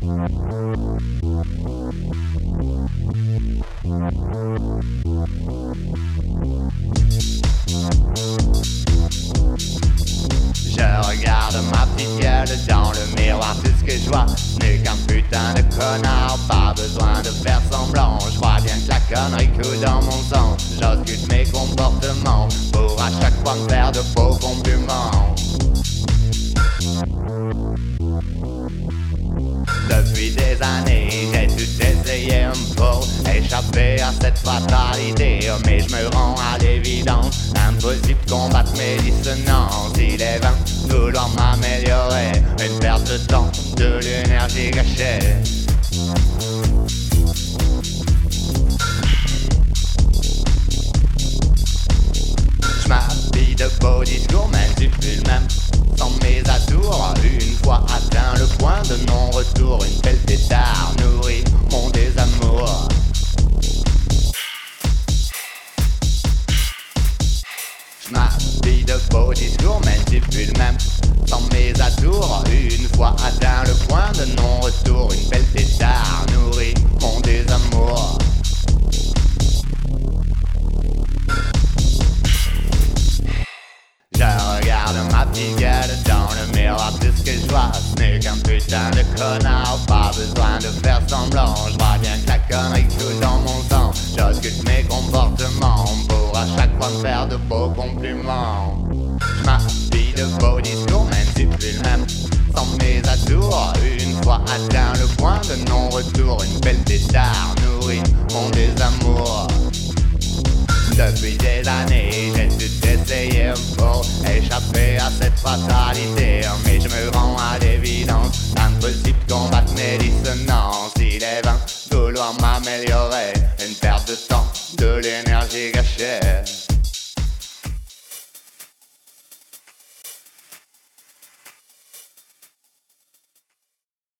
Je regarde ma petite gueule dans le miroir, tout ce que je vois n'est qu'un putain de connard. Pas besoin de faire semblant, je crois bien que la connerie coule dans mon sang. J'auscute mes comportements pour à chaque fois me faire de faux compliments. Depuis des années, j'ai tout essayé pour échapper à cette fatalité. Mais je me rends à l'évidence, impossible de combattre mes dissonances. Il est vain de vouloir m'améliorer, une perte de temps, de l'énergie gâchée. Je m'habille de beaux discours, même si je suis le même sans mes atours. Une fois atteint le point de non-retour, une belle pétard nourrit mon désamour. Je m'habille de beaux discours, même si je suis le même sans mes atours. Une fois atteint le point de non-retour, une belle pétard nourrit mon désamour. Je regarde ma petite gueule dans le miroir, tout ce que je vois ce n'est qu'un putain de connard. Pas besoin de faire semblant, je vois bien que la connerie coule dans mon sang. J'auscute mes comportements pour à chaque fois me faire de beaux compliments. Je m'habille de beaux discours, même si je suis le même sans mes atours. Une fois atteint le point de non-retour, une belle pétard nourrit mon désamour. Depuis des années, j'ai tout essayé pour échapper à cette fatalité. Mais je me rends à l'évidence, impossible de combattre mes dissonances. Il est vain de vouloir m'améliorer.